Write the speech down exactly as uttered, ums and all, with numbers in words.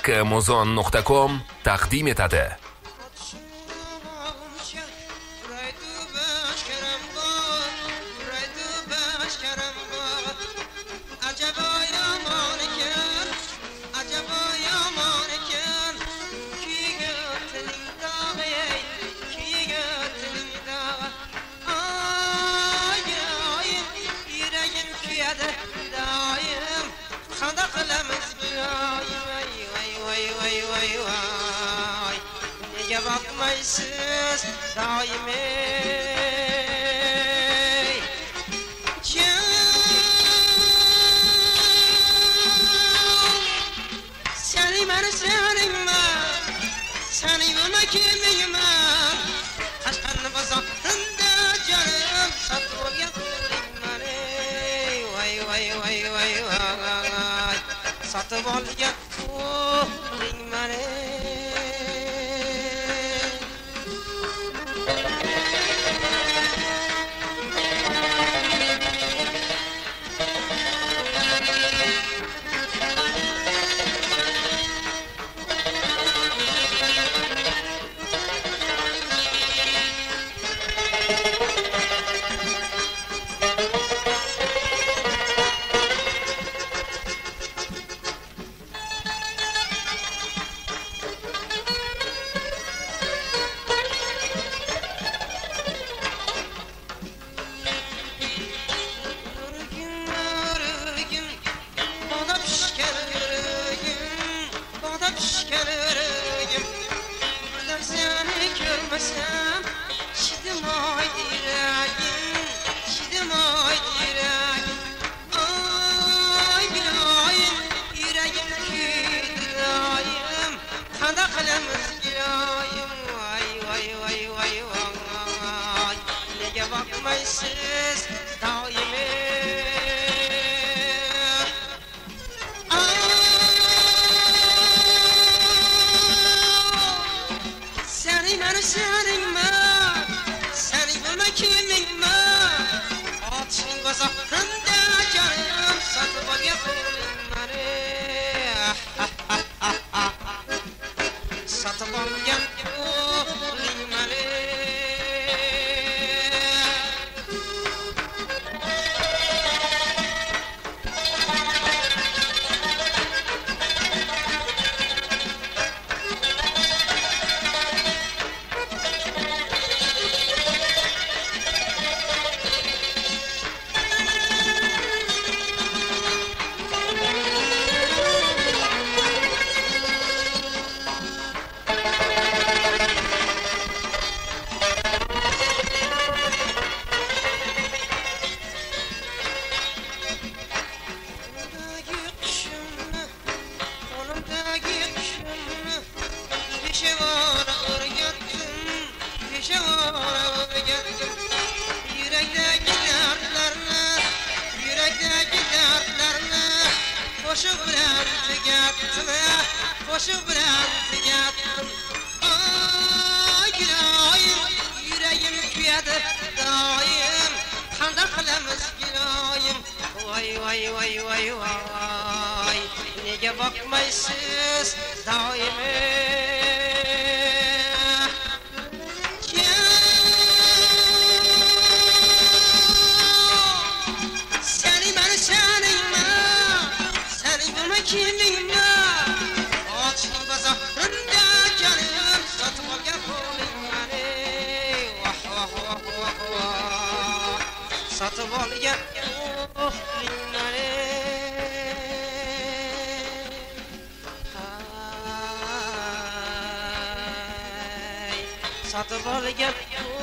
Muzon nuqta com taqdim etadi. Bakmaysız daimi Seni ben senin ben Seni bana kimim ben Aşkın bazında canım Satır yakırım beni Vay vay vay vay vay Satır yakırım beni Bakmaysız daimi Seni ben senin ben Seni bana kimim ben Atın bazakında canım Satıp al yapalım beni Satıp al yapalım beni Koşu bilen tügettim, koşu bilen tügettim Ay gülayim, yüreğim kuyada daim Kanda kılımız gülayim Vay vay vay vay vay Nege bakmaysız daimi Seni ben senin Kimin var? Açın bazarında canım Satıp al yapalım beni Vah vah vah vah vah Satıp al yapalım beni Satıp al yapalım